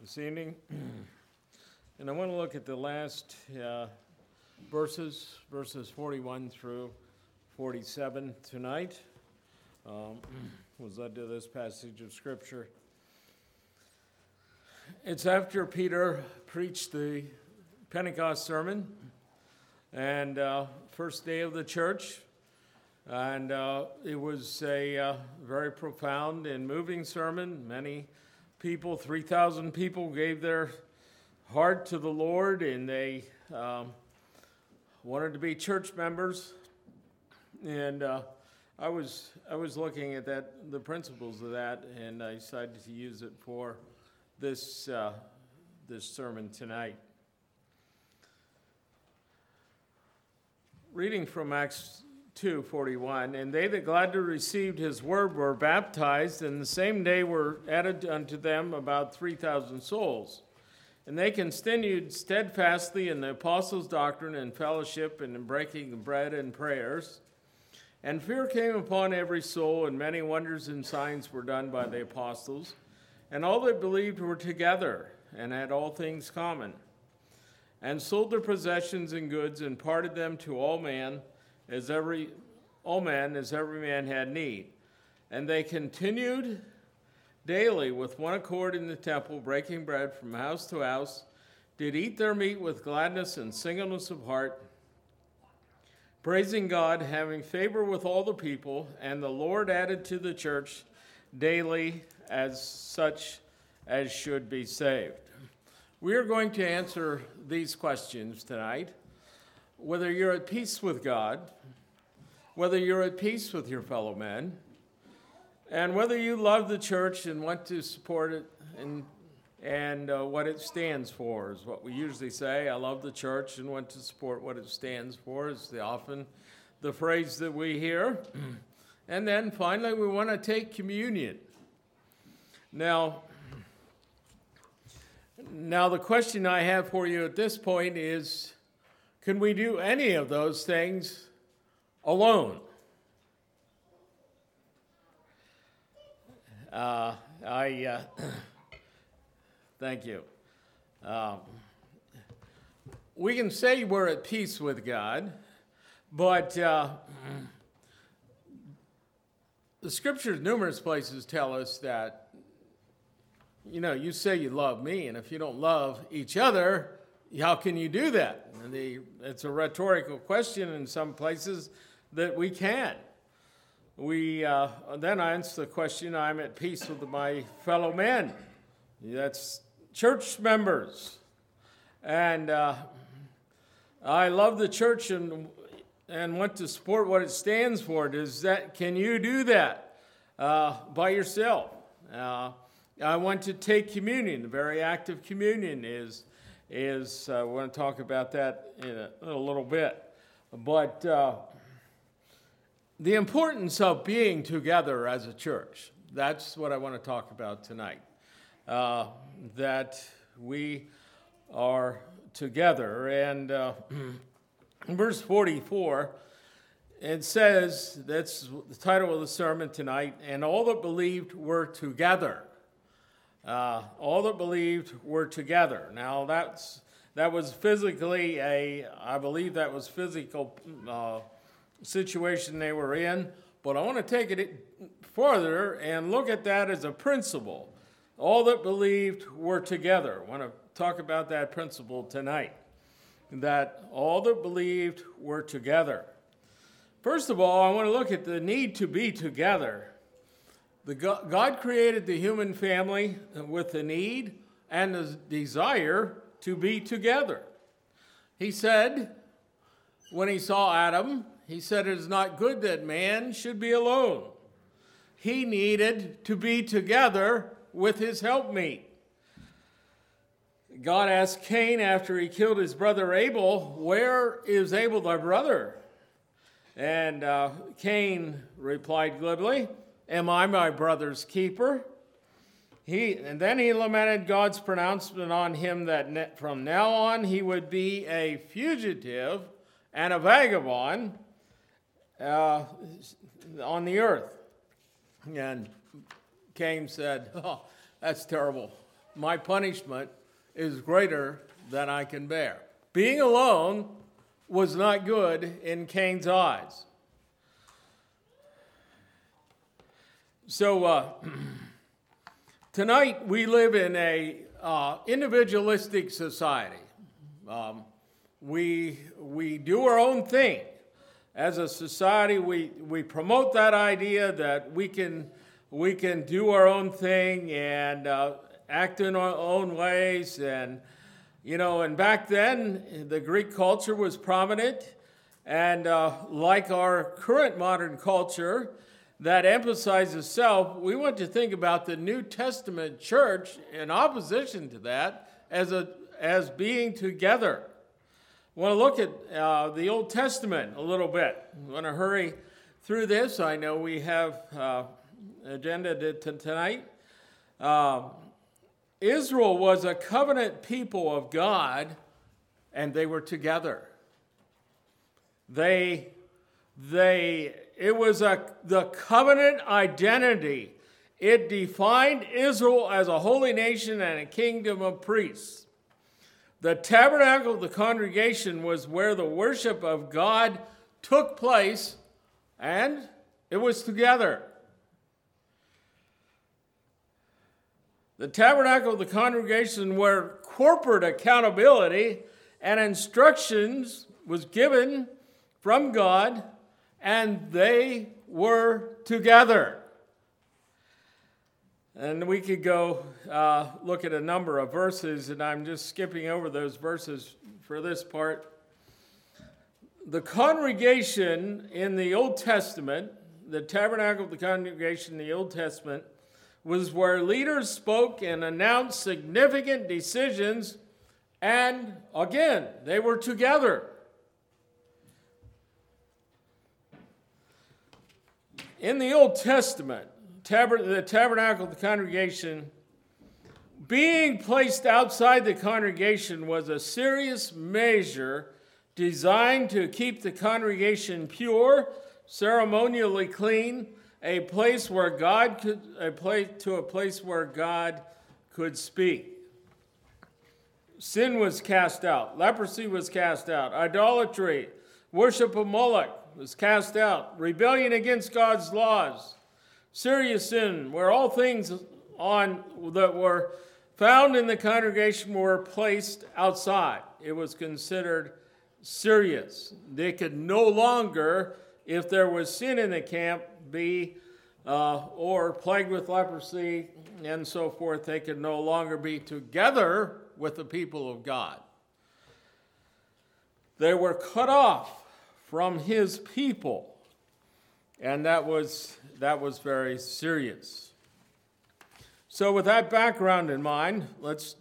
this evening. And I want to look at the last verses 41 through 47 tonight. Was led to this passage of Scripture. It's after Peter preached the Pentecost sermon and first day of the church. And it was a very profound and moving sermon. Many people, 3,000 people, gave their heart to the Lord, and they wanted to be church members. And I was looking at the principles of that, and I decided to use it for this sermon tonight. Reading from Acts 2:41, and they that gladly received his word were baptized, and the same day were added unto them about 3,000 souls. And they continued steadfastly in the apostles' doctrine and fellowship and in breaking of bread and prayers. And fear came upon every soul, and many wonders and signs were done by the apostles. And all that believed were together, and had all things common, and sold their possessions and goods, and parted them to all men as every man had need. And they continued daily with one accord in the temple, breaking bread from house to house, did eat their meat with gladness and singleness of heart, praising God, having favor with all the people. And the Lord added to the church daily as such as should be saved. We are going to answer these questions tonight. Whether you're at peace with God, whether you're at peace with your fellow men, and whether you love the church and want to support it and what it stands for is what we usually say. I love the church and want to support what it stands for is often the phrase that we hear. And then finally, we want to take communion. Now, the question I have for you at this point is, can we do any of those things alone? Thank you. We can say we're at peace with God, but the Scriptures, numerous places tell us that, you say you love me, and if you don't love each other, how can you do that? And it's a rhetorical question in some places that we can. Then I answer the question, I'm at peace with my fellow men. That's church members. And I love the church and want to support what it stands for. Can you do that by yourself? I want to take communion. The very act of communion is I want to talk about that in a little bit. But the importance of being together as a church, that's what I want to talk about tonight. That we are together. And in verse 44, it says, that's the title of the sermon tonight, and all that believed were together. All that believed were together. Now that was physically I believe that was physical situation they were in, but I want to take it further and look at that as a principle. All that believed were together. I want to talk about that principle tonight, that all that believed were together. First of all, I want to look at the need to be together. God created the human family with the need and the desire to be together. He said, when he saw Adam, he said, it is not good that man should be alone. He needed to be together with his helpmeet. God asked Cain after he killed his brother Abel, where is Abel thy brother? And Cain replied glibly, am I my brother's keeper? And then he lamented God's pronouncement on him that from now on he would be a fugitive and a vagabond on the earth. And Cain said, oh, that's terrible. my punishment is greater than I can bear. Being alone was not good in Cain's eyes. So tonight we live in a individualistic society. We do our own thing. As a society, we promote that idea that we can do our own thing and act in our own ways. And, and back then, the Greek culture was prominent. And like our current modern culture that emphasizes self, we want to think about the New Testament church in opposition to that as being together. I want to look at the Old Testament a little bit. I want to hurry through this. I know we have agenda tonight. Israel was a covenant people of God, and they were together. It was the covenant identity. It defined Israel as a holy nation and a kingdom of priests. The tabernacle of the congregation was where the worship of God took place, and it was together. The tabernacle of the congregation where corporate accountability and instructions was given from God, and they were together. And we could go look at a number of verses, and I'm just skipping over those verses for this part. The congregation in the Old Testament, the tabernacle of the congregation in the Old Testament, was where leaders spoke and announced significant decisions, and again, they were together. In the Old Testament, the tabernacle of the congregation, being placed outside the congregation was a serious measure designed to keep the congregation pure, ceremonially clean, a place where God could speak. Sin was cast out, leprosy was cast out, idolatry, worship of Moloch was cast out, rebellion against God's laws, serious sin, where all things that were found in the congregation were placed outside. It was considered serious. They could no longer, if there was sin in the camp, be or plagued with leprosy and so forth, they could no longer be together with the people of God. They were cut off from his people, and that was very serious. So with that background in mind, let's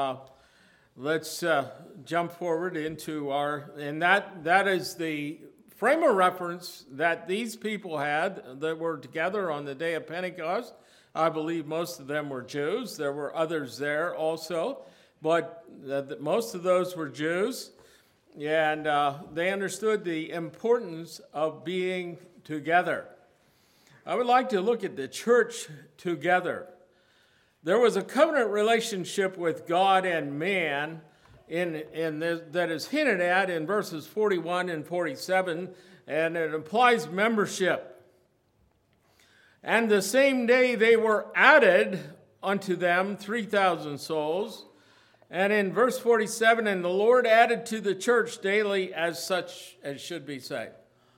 jump forward into that is the frame of reference that these people had that were together on the day of Pentecost. I believe most of them were Jews. There were others there also, but most of those were Jews, and they understood the importance of being together. I would like to look at the church together. There was a covenant relationship with God and man that is hinted at in verses 41 and 47, and it implies membership. And the same day they were added unto them 3,000 souls. And in verse 47, and the Lord added to the church daily as such as should be saved.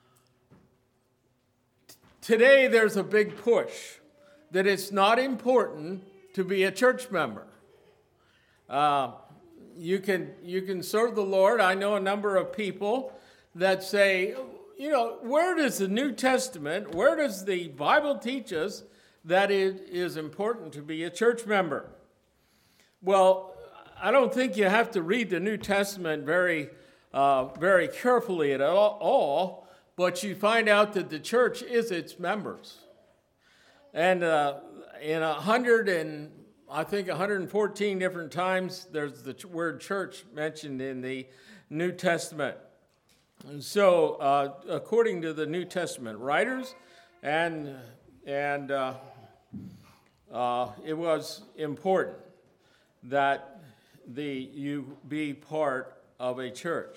Today there's a big push that it's not important to be a church member. You can serve the Lord. I know a number of people that say, where does the New Testament, where does the Bible teach us that it is important to be a church member? Well, I don't think you have to read the New Testament very carefully at all, but you find out that the church is its members. And in 114 different times, there's the word church mentioned in the New Testament. And so, according to the New Testament writers, it was important. that you be part of a church.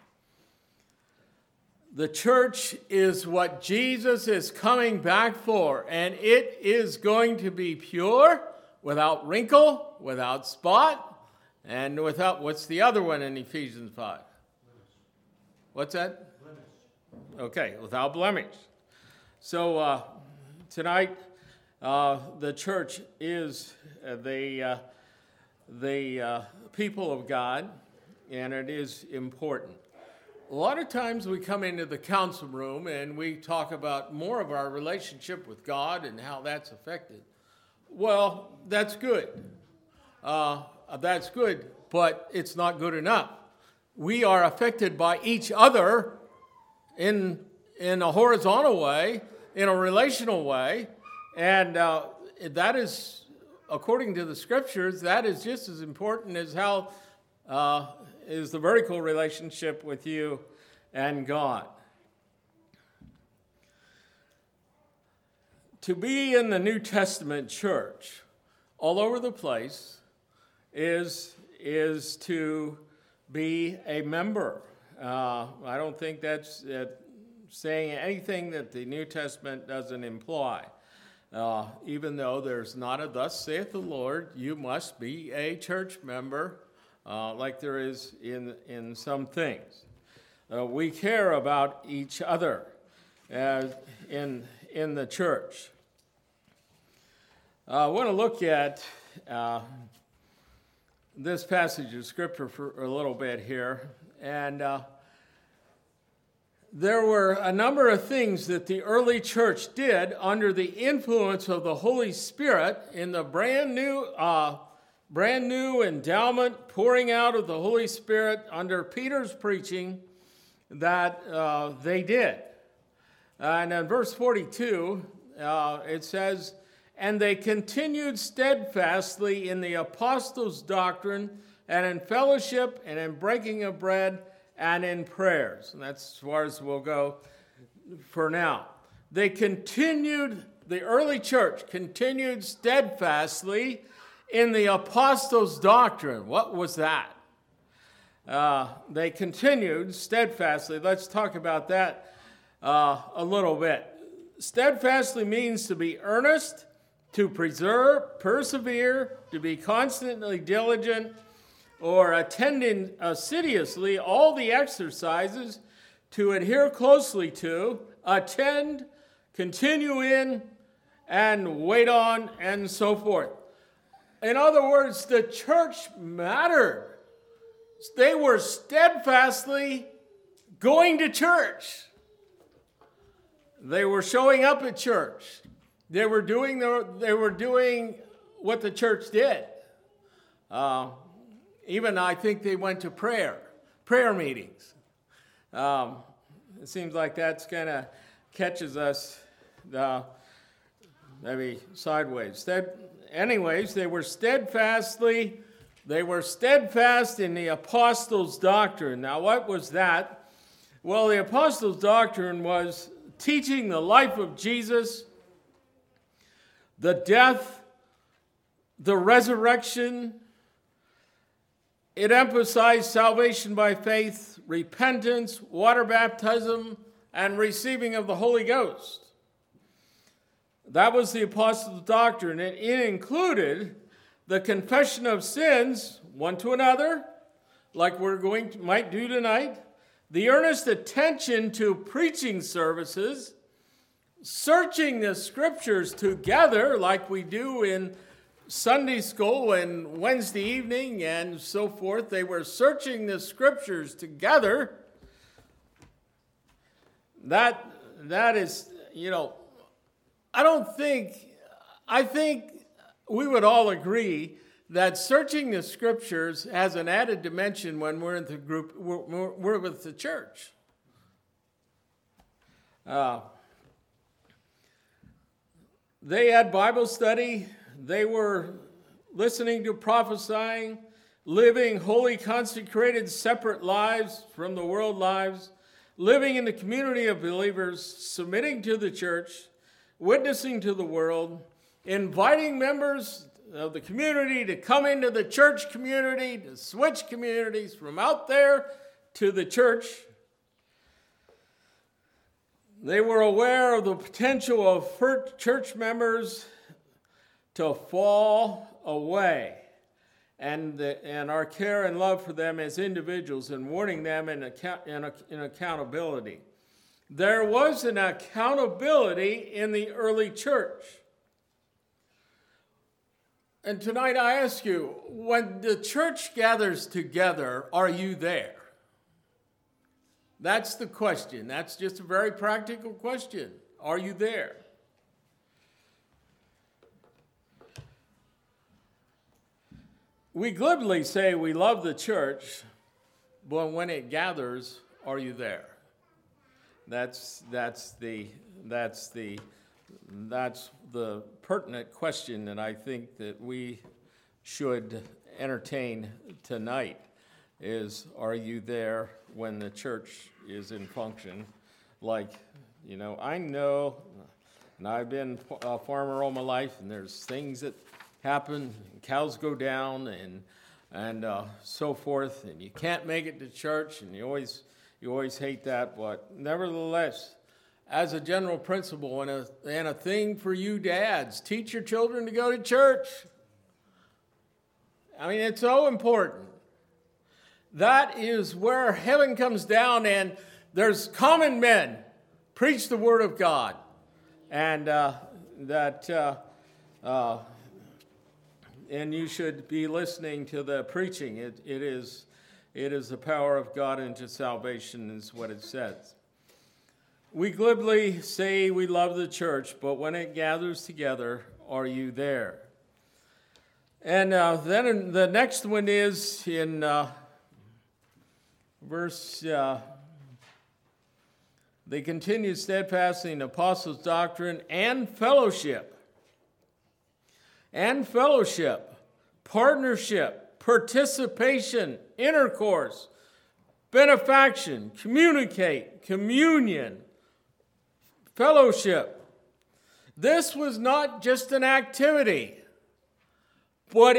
The church is what Jesus is coming back for, and it is going to be pure, without wrinkle, without spot, and without, what's the other one in Ephesians 5? What's that? Blemish. Okay, without blemish. So tonight, the church is the people of God, and it is important. A lot of times we come into the council room and we talk about more of our relationship with God and how that's affected. Well, that's good. That's good, but it's not good enough. We are affected by each other in a horizontal way, in a relational way, and that is, according to the scriptures, that is just as important as how is the vertical relationship with you and God. To be in the New Testament church all over the place is to be a member. I don't think that's saying anything that the New Testament doesn't imply. Even though there's not a thus saith the Lord, you must be a church member, like there is in some things. We care about each other in the church. I want to look at this passage of Scripture for a little bit here. And there were a number of things that the early church did under the influence of the Holy Spirit in the brand new endowment, pouring out of the Holy Spirit under Peter's preaching that they did. And in verse 42, it says, "And they continued steadfastly in the apostles' doctrine, and in fellowship, and in breaking of bread, and in prayers." And that's as far as we'll go for now. The early church continued steadfastly in the apostles' doctrine. What was that? They continued steadfastly. Let's talk about that a little bit. Steadfastly means to be earnest, to preserve, persevere, to be constantly diligent, or attending assiduously all the exercises, to adhere closely to, attend, continue in, and wait on, and so forth. In other words, the church mattered. They were steadfastly going to church. They were showing up at church. They were doing what the church did. Even I think they went to prayer meetings. It seems like that's kind of catches us maybe sideways. Anyways, they were steadfast in the apostles' doctrine. Now, what was that? Well, the apostles' doctrine was teaching the life of Jesus, the death, the resurrection. It emphasized salvation by faith, repentance, water baptism, and receiving of the Holy Ghost. That was the apostles' doctrine. It included the confession of sins one to another, like might do tonight, the earnest attention to preaching services, searching the scriptures together like we do in Sunday school and Wednesday evening and so forth. They were searching the scriptures together. That is, I think we would all agree that searching the scriptures has an added dimension when we're in the group, we're with the church. They had Bible study. They were listening to prophesying, living holy, consecrated, separate lives from the world lives, living in the community of believers, submitting to the church, witnessing to the world, inviting members of the community to come into the church community, to switch communities from out there to the church. They were aware of the potential of church members to fall away, and our care and love for them as individuals, and warning them in accountability. There was an accountability in the early church. And tonight I ask you, when the church gathers together, are you there? That's the question. That's just a very practical question. Are you there? We glibly say we love the church, but when it gathers, are you there? That's the pertinent question that I think that we should entertain tonight is, are you there when the church is in function? Like, I know, and I've been a farmer all my life, and there's things that happen, cows go down, and so forth, and you can't make it to church, and you always hate that, but nevertheless, as a general principle and a thing for you dads, teach your children to go to church. I mean, it's so important. That is where heaven comes down, and there's common men preach the word of God, and and you should be listening to the preaching. It is the power of God into salvation, is what it says. We glibly say we love the church, but when it gathers together, are you there? And then the next one is in verse, they continue steadfastly in apostles' doctrine and fellowship. And fellowship, partnership, participation, intercourse, benefaction, communicate, communion, fellowship. This was not just an activity, but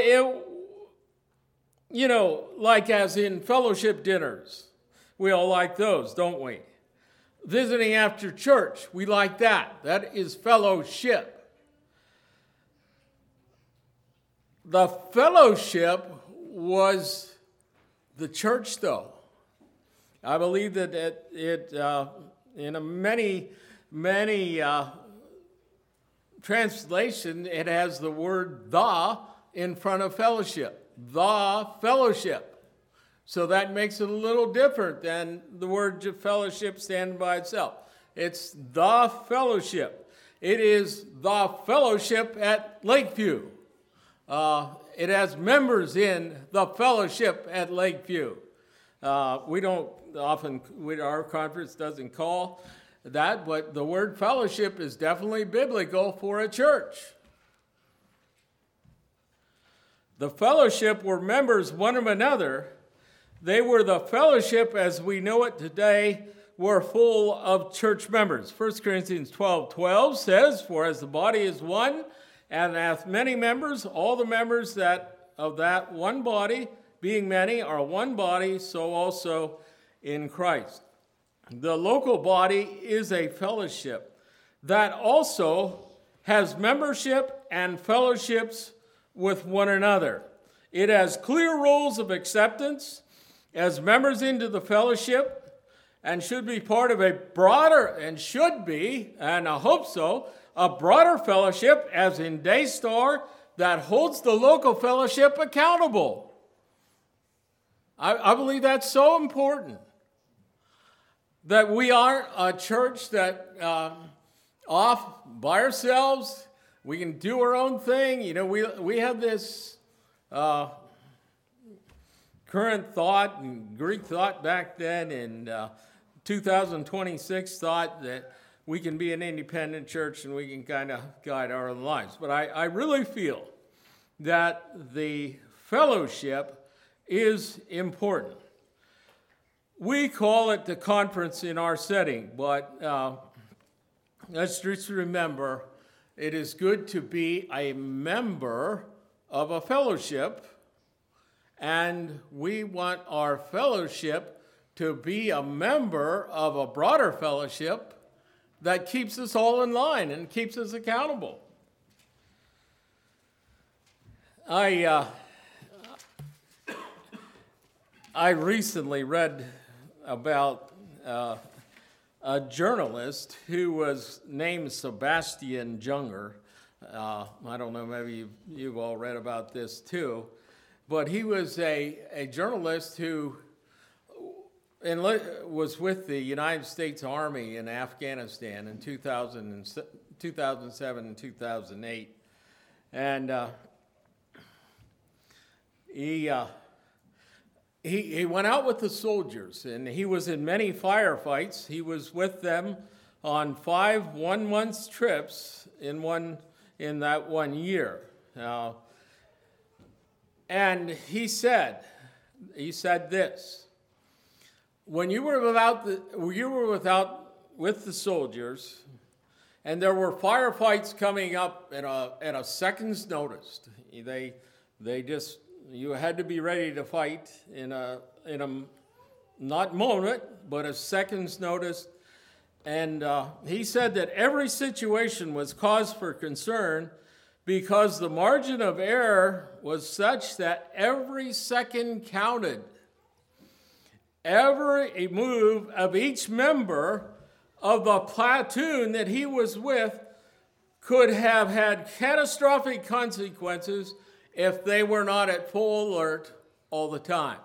like as in fellowship dinners. We all like those, don't we? Visiting after church, we like that. That is fellowship. The fellowship was the church, though. I believe that it in many translation, it has the word "the" in front of fellowship. The fellowship. So that makes it a little different than the word fellowship standing by itself. It's the fellowship. It is the fellowship at Lakeview. It has members in the fellowship at Lakeview. We don't often, our conference doesn't call that, but the word fellowship is definitely biblical for a church. The fellowship were members one of another. They were the fellowship as we know it today, were full of church members. 1 Corinthians 12:12 says, "For as the body is one, and hath many members, all the members that of that one body, being many, are one body, so also in Christ." The local body is a fellowship that also has membership and fellowships with one another. It has clear rules of acceptance as members into the fellowship, and should be part of a broader, and should be, and I hope so, a broader fellowship, as in Daystar, that holds the local fellowship accountable. I believe that's so important. That we aren't a church that off by ourselves, we can do our own thing. We have this current thought and Greek thought back then in 2026 thought that we can be an independent church and we can kind of guide our own lives. But I really feel that the fellowship is important. We call it the conference in our setting, but let's just remember it is good to be a member of a fellowship, and we want our fellowship to be a member of a broader fellowship that keeps us all in line and keeps us accountable. I recently read about a journalist who was named Sebastian Junger. I don't know, maybe you've all read about this too, but he was a journalist who was with the United States Army in Afghanistan in 2007 and 2008. And he went out with the soldiers, and he was in many firefights. He was with them on 5 one-month trips in that 1 year. And he said this: when you were with the soldiers, and there were firefights coming up at a second's notice, you had to be ready to fight in a not moment, but a second's notice. And he said that every situation was cause for concern because the margin of error was such that every second counted. Every move of each member of the platoon that he was with could have had catastrophic consequences if they were not at full alert all the time.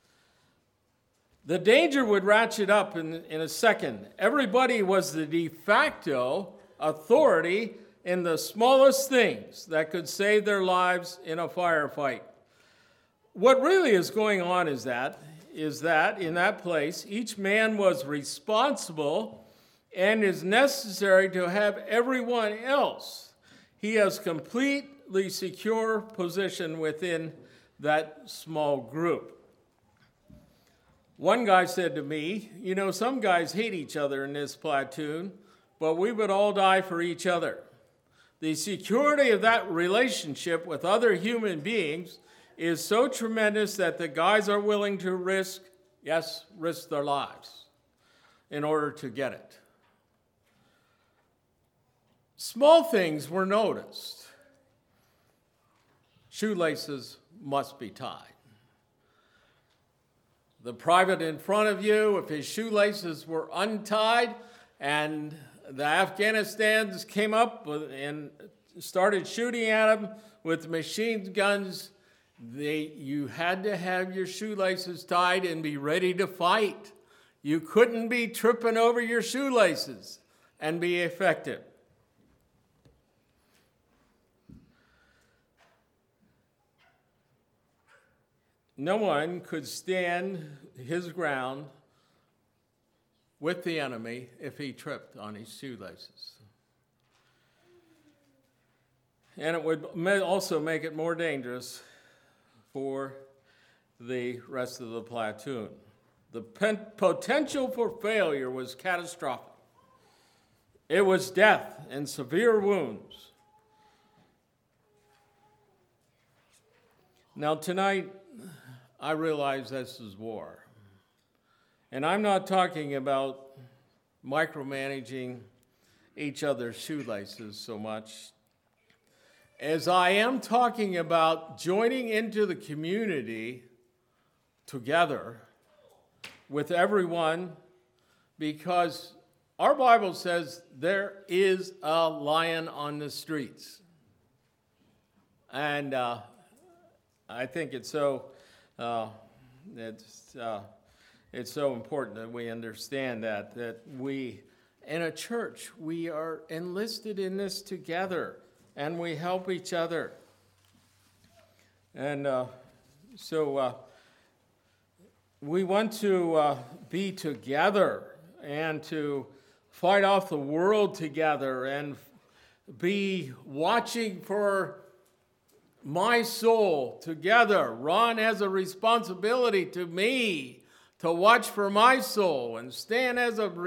The danger would ratchet up in a second. Everybody was the de facto authority in the smallest things that could save their lives in a firefight. What really is going on is that in that place, each man was responsible and is necessary to have everyone else. He has completely secure position within that small group. One guy said to me, some guys hate each other in this platoon, but we would all die for each other. The security of that relationship with other human beings is so tremendous that the guys are willing to risk their lives in order to get it. Small things were noticed. Shoelaces must be tied. The private in front of you, if his shoelaces were untied and the Afghanistans came up and started shooting at him with machine guns, you had to have your shoelaces tied and be ready to fight. You couldn't be tripping over your shoelaces and be effective. No one could stand his ground with the enemy if he tripped on his shoelaces. And it would also make it more dangerous for the rest of the platoon. The potential for failure was catastrophic. It was death and severe wounds. Now tonight, I realize this is war. And I'm not talking about micromanaging each other's shoelaces so much as I am talking about joining into the community together with everyone, because our Bible says there is a lion on the streets. And I think it's so important that we understand that we, in a church, we are enlisted in this together, and we help each other. And so we want to be together and to fight off the world together and be watching for my soul together. Ron has a responsibility to me to watch for my soul, and Stan has a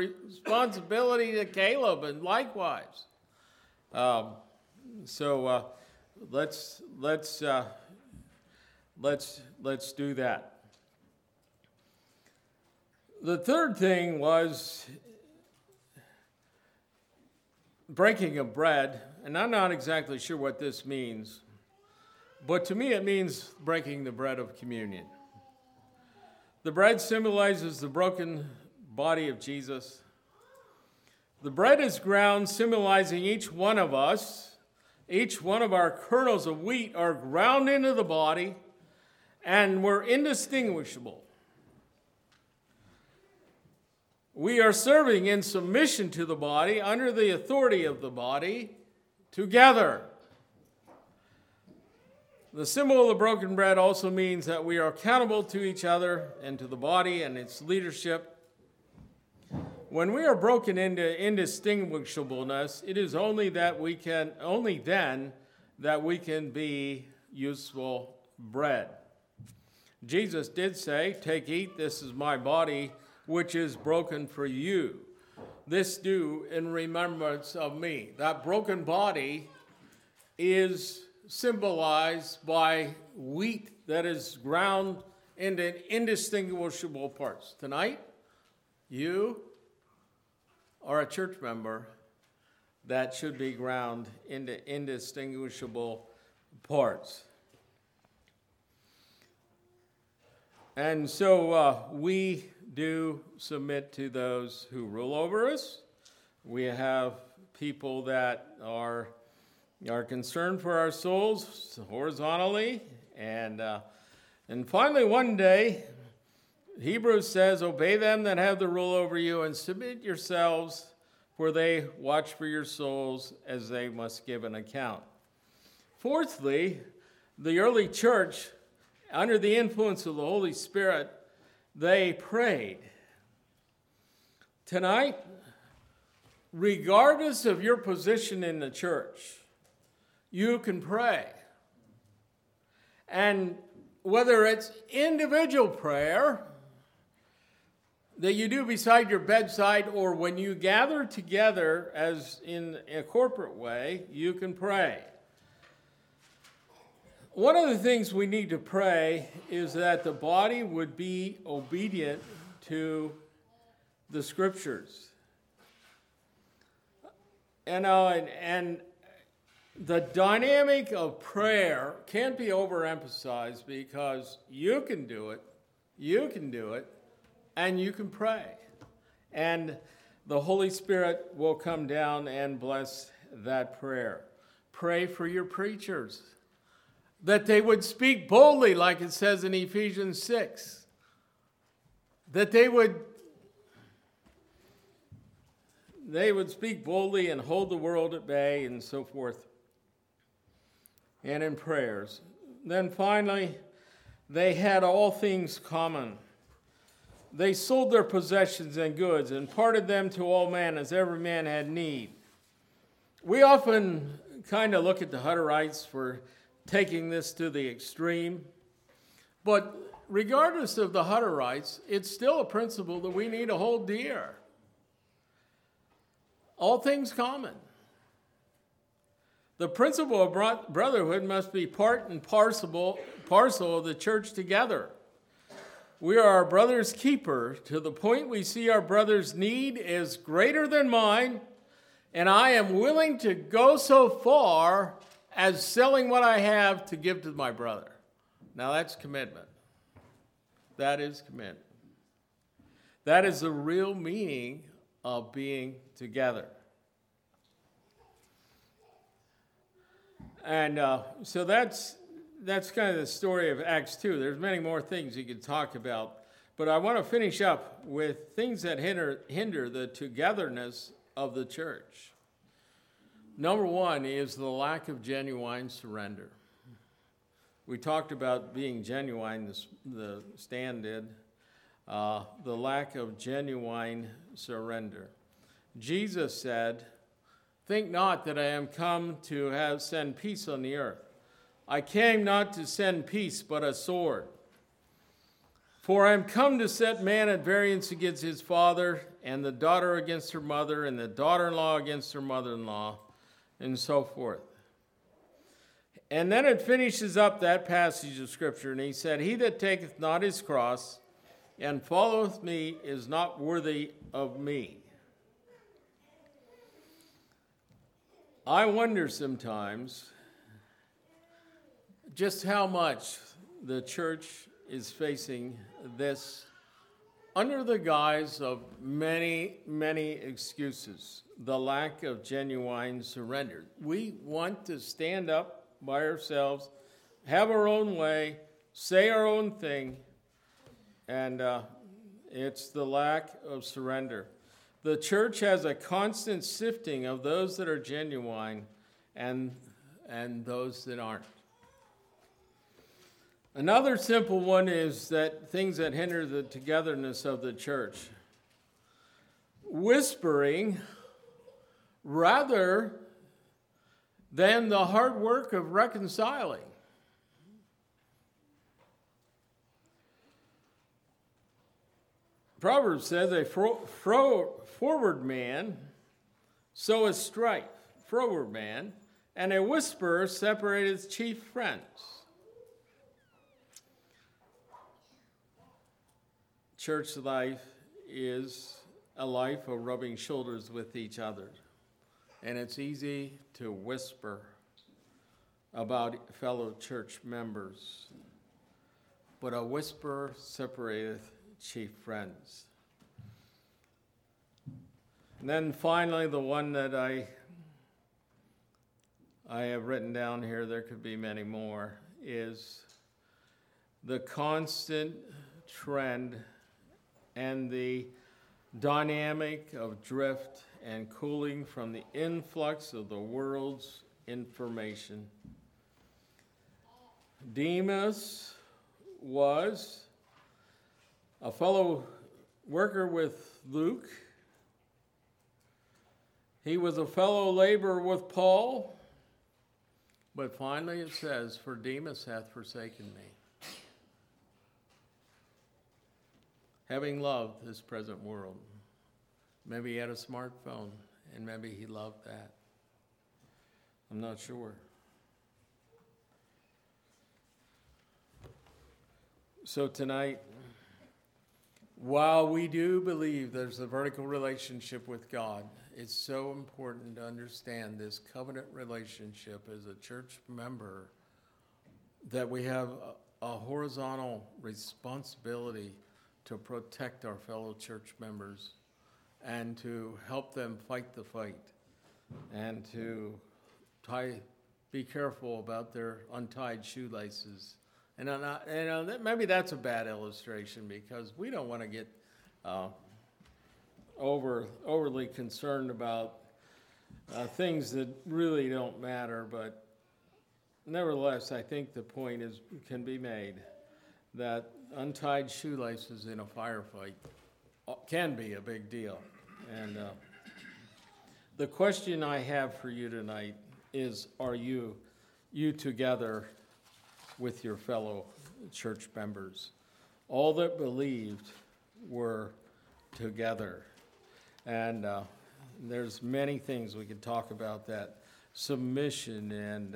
responsibility to Caleb, and likewise. So let's do that. The third thing was breaking of bread, and I'm not exactly sure what this means, but to me it means breaking the bread of communion. The bread symbolizes the broken body of Jesus. The bread is ground, symbolizing each one of us. Each one of our kernels of wheat are ground into the body, and we're indistinguishable. We are serving in submission to the body, under the authority of the body, together. The symbol of the broken bread also means that we are accountable to each other and to the body and its leadership. When we are broken into indistinguishableness, it is only then that we can be useful bread. Jesus did say, "Take, eat, this is my body, which is broken for you. This do in remembrance of me." That broken body is symbolized by wheat that is ground into indistinguishable parts. Tonight, you are a church member that should be ground into indistinguishable parts. And so we do submit to those who rule over us. We have people that are concerned for our souls horizontally. And finally, one day, Hebrews says, "Obey them that have the rule over you, and submit yourselves, for they watch for your souls as they must give an account." Fourthly, the early church, under the influence of the Holy Spirit, they prayed. Tonight, regardless of your position in the church, you can pray. And whether it's individual prayer that you do beside your bedside, or when you gather together as in a corporate way, you can pray. One of the things we need to pray is that the body would be obedient to the scriptures. And the dynamic of prayer can't be overemphasized, because you can do it, and you can pray. And the Holy Spirit will come down and bless that prayer. Pray for your preachers, that they would speak boldly, like it says in Ephesians 6. That they would speak boldly and hold the world at bay, and so forth. And in prayers. Then finally, they had all things common. They sold their possessions and goods and parted them to all men as every man had need. We often kind of look at the Hutterites for taking this to the extreme. But regardless of the Hutterites, it's still a principle that we need to hold dear. All things common. The principle of brotherhood must be part and parcel of the church together. We are our brother's keeper to the point we see our brother's need is greater than mine, and I am willing to go so far as selling what I have to give to my brother. Now that's commitment. That is commitment. That is the real meaning of being together. And so that's kind of the story of Acts 2. There's many more things you could talk about, but I want to finish up with things that hinder the togetherness of the church. Number one is the lack of genuine surrender. We talked about being genuine, the stand did. The lack of genuine surrender. Jesus said, "Think not that I am come to send peace on the earth. I came not to send peace, but a sword. For I am come to set man at variance against his father, and the daughter against her mother, and the daughter-in-law against her mother-in-law," and so forth. And then it finishes up that passage of Scripture, and he said, "He that taketh not his cross and followeth me is not worthy of me." I wonder sometimes just how much the church is facing this under the guise of many, many excuses, the lack of genuine surrender. We want to stand up by ourselves, have our own way, say our own thing, and it's the lack of surrender. The church has a constant sifting of those that are genuine and those that aren't. Another simple one is that things that hinder the togetherness of the church. Whispering rather than the hard work of reconciling. Proverbs says a forward man soweth strife, froward man, and a whisperer separateth chief friends. Church life is a life of rubbing shoulders with each other. And it's easy to whisper about fellow church members. But a whisper separateth chief friends. And then finally, the one that I have written down here, there could be many more, is the constant trend and the dynamic of drift and cooling from the influx of the world's information. Demas was a fellow worker with Luke. He was a fellow laborer with Paul. But finally it says, "For Demas hath forsaken me, having loved this present world." Maybe he had a smartphone, and maybe he loved that. I'm not sure. So tonight, while we do believe there's a vertical relationship with God, it's so important to understand this covenant relationship as a church member, that we have a horizontal responsibility to protect our fellow church members and to help them fight the fight and to be careful about their untied shoelaces. And maybe that's a bad illustration, because we don't want to get overly concerned about things that really don't matter. But nevertheless, I think the point can be made that untied shoelaces in a firefight can be a big deal. And the question I have for you tonight is, are you together with your fellow church members? All that believed were together. And there's many things we could talk about that. Submission and,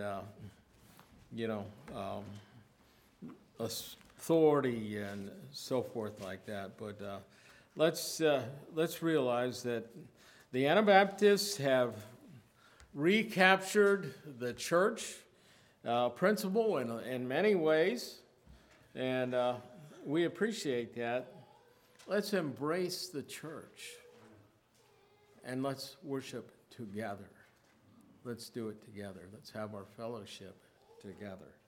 authority and so forth like that. But let's realize that the Anabaptists have recaptured the church principle in many ways, and we appreciate that. Let's embrace the church, and let's worship together. Let's do it together. Let's have our fellowship together.